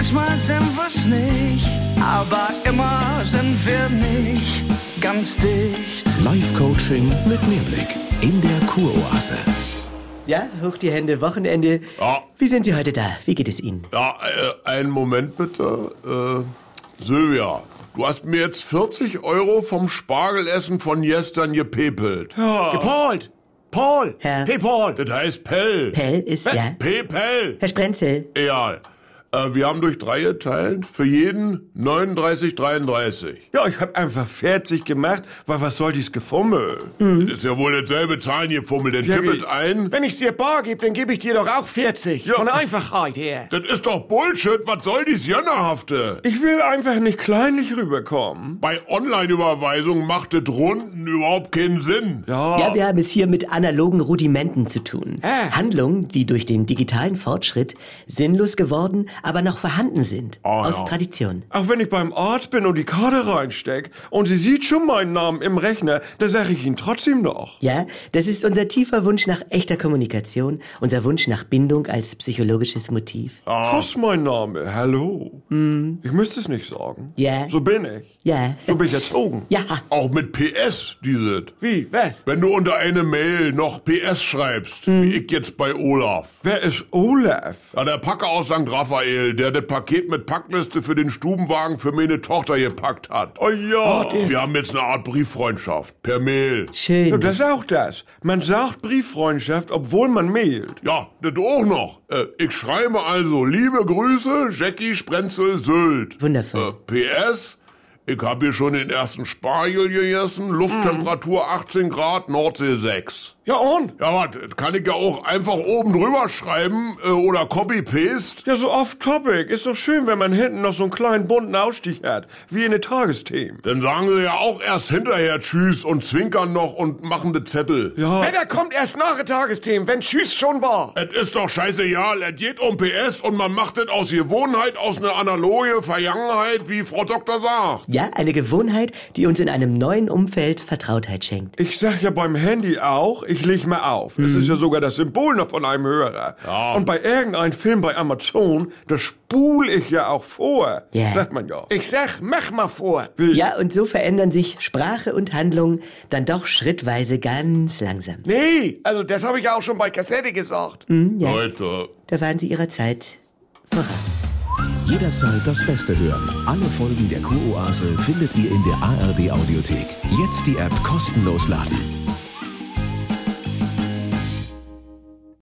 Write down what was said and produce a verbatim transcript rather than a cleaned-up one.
manchmal sind wir's nicht, aber immer sind wir nicht ganz dicht. Live-Coaching mit Mehrblick in der Kuroase. Ja, hoch die Hände, Wochenende. Ja. Wie sind Sie heute da? Wie geht es Ihnen? Ja, äh, einen Moment bitte. Äh, Sylvia, du hast mir jetzt vierzig Euro vom Spargelessen von gestern gepepelt. Ja. Gepolt! Paul! Herr- P-Paul! Das heißt Pell. Pell ist, ja. P-Pell. Herr Sprenzel. Egal. Äh, wir haben durch drei geteilt. Für jeden neununddreißig dreiunddreißig. Ja, ich hab einfach vierzig gemacht, weil was soll dies Gefummel? Das ist ja wohl dasselbe Zahlengefummel. Dann Ja, tippet wie- ein. Wenn ich dir bar gebe, dann gebe ich dir doch auch vierzig. Ja. Von der Einfachheit her. Das ist doch Bullshit. Was soll dies Jönnerhafte? Ich will einfach nicht kleinlich rüberkommen. Bei Online-Überweisungen macht das Runden überhaupt keinen Sinn. Ja. Ja, wir haben es hier mit analogen Rudimenten zu tun. Ah. Handlungen, die durch den digitalen Fortschritt sinnlos geworden, aber noch vorhanden sind. Ah, aus ja. Tradition. Auch wenn ich beim Arzt bin und die Karte reinsteck und sie sieht schon meinen Namen im Rechner, dann sage ich ihn trotzdem noch. Ja, das ist unser tiefer Wunsch nach echter Kommunikation, unser Wunsch nach Bindung als psychologisches Motiv. Was ist mein Name? Hallo? Ich müsste es nicht sagen. Ja. So bin ich. Ja. So bin ich erzogen. Ja. Auch mit P S, dieses. Wie? Was? Wenn du unter eine Mail noch P S schreibst, wie ich jetzt bei Olaf. Wer ist Olaf? Ja, der Packer aus Sankt Raphael, der das Paket mit Packliste für den Stubenwagen für meine Tochter gepackt hat. Oh ja. Wir haben jetzt eine Art Brieffreundschaft. Per Mail. Ja, Schön. das ist auch das. Man sagt Brieffreundschaft, obwohl man mailt. Ja, das auch noch. Äh, ich schreibe also, liebe Grüße, Jackie Sprenzel Sylt. Wundervoll. Äh, P S, ich habe hier schon den ersten Spargel gegessen, Lufttemperatur achtzehn Grad, Nordsee sechs. Ja und? Ja, was, kann ich ja auch einfach oben drüber schreiben äh, oder Copy-Paste. Ja, so off-topic. Ist doch schön, wenn man hinten noch so einen kleinen bunten Ausstich hat. Wie in den Tagesthemen. Dann sagen sie ja auch erst hinterher Tschüss und zwinkern noch und machen de Zettel. Ja. Wetter kommt erst nach den Tagesthemen, wenn Tschüss schon war. Es ist doch scheißegal, es geht um P S und man macht es aus Gewohnheit, aus einer analoge Vergangenheit, wie Frau Doktor sagt. Ja, eine Gewohnheit, die uns in einem neuen Umfeld Vertrautheit schenkt. Ich sag ja beim Handy auch, ich leg mal auf. Es ist ja sogar das Symbol noch von einem Hörer. Ja. Und bei irgendeinem Film bei Amazon, da spul ich ja auch vor. Ja. Sagt man ja. Ich sag, mach mal vor. Wie? Ja, und so verändern sich Sprache und Handlung dann doch schrittweise ganz langsam. Nee, also das habe ich ja auch schon bei Kassette gesagt. Hm, ja, Leute, da waren sie ihrer Zeit voraus. Jederzeit das Beste hören. Alle Folgen der Kuroase findet ihr in der A R D Audiothek. Jetzt die App kostenlos laden.